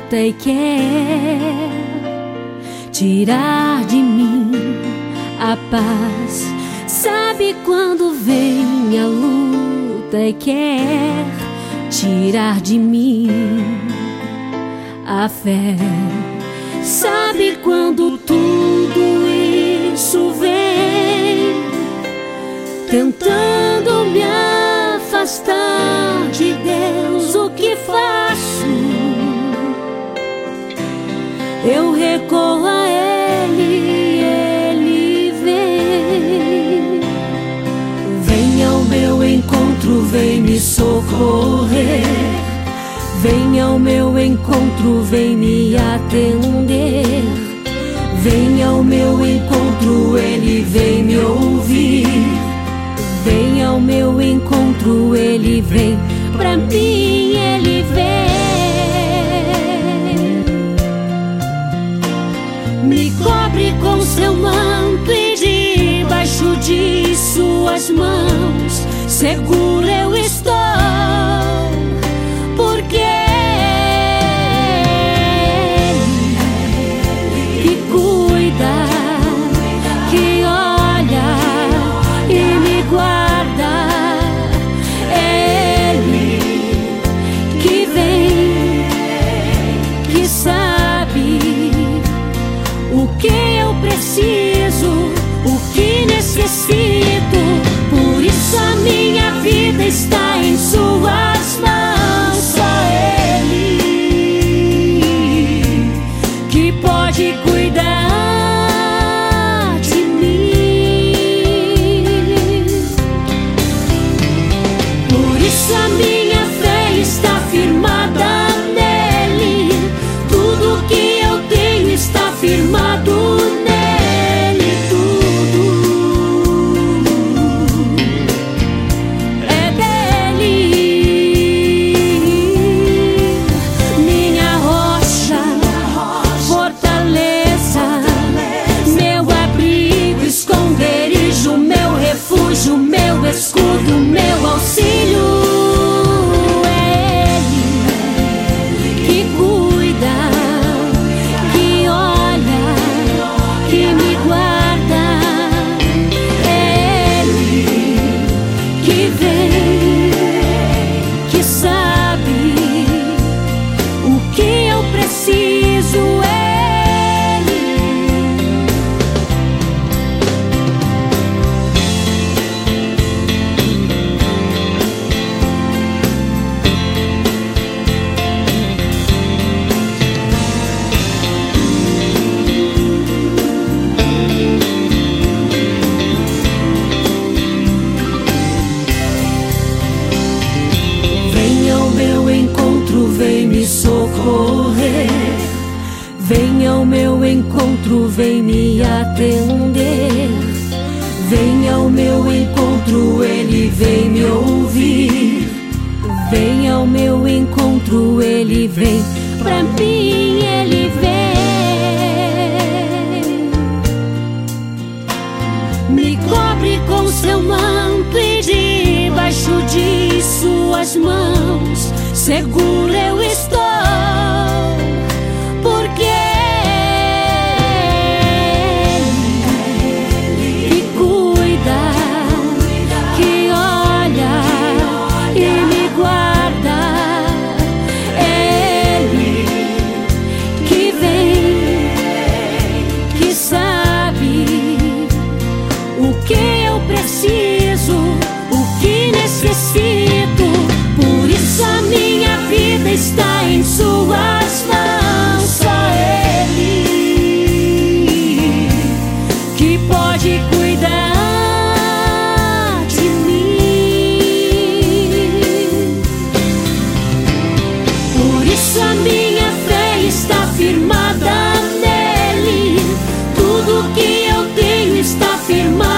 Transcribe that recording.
luta e quer tirar de mim a paz. Sabe quando vem a luta e quer tirar de mim a fé. Sabe quando tudo isso vem tentando me afastar de Deus, o que faço? Eu recorro a Ele, Ele vem. Vem ao meu encontro, vem me socorrer. Vem ao meu encontro, vem me atender. Vem ao meu encontro, Ele vem me ouvir. Vem ao meu encontro, Ele vem pra mim, Ele vem. Me cobre com seu manto e debaixo de suas mãos seguro eu estou, porque Ele que cuida, que olha e me guarda. É Ele que vem, que sabe o que eu preciso, o que necessito. Por isso a minha vida está em suas mãos. Só Ele que pode cuidar de mim. Por isso a minha fé está firmada nele. Tudo que eu tenho está firmado nele. Tudo é dele. Minha rocha, fortaleza, meu abrigo, esconderijo, meu refúgio, meu escudo, meu auxílio. É Ele que cuida, que olha, que me guarda. É Ele que vem, que sabe o que eu preciso. Vem ao meu encontro, vem me socorrer. Vem ao meu encontro, vem me atender. Vem ao meu encontro, Ele vem me ouvir. Vem ao meu encontro, Ele vem pra mim, Ele vem. Me cobre com seu manto e debaixo de suas mãos seguro eu estou, porque Ele que cuida, que olha e me guarda. É Ele que vem, que sabe o que eu preciso, o que necessito. Por isso a minha vida está em suas mãos. Só Ele que pode cuidar de mim. Por isso a minha fé está firmada nele. Tudo que eu tenho está firmado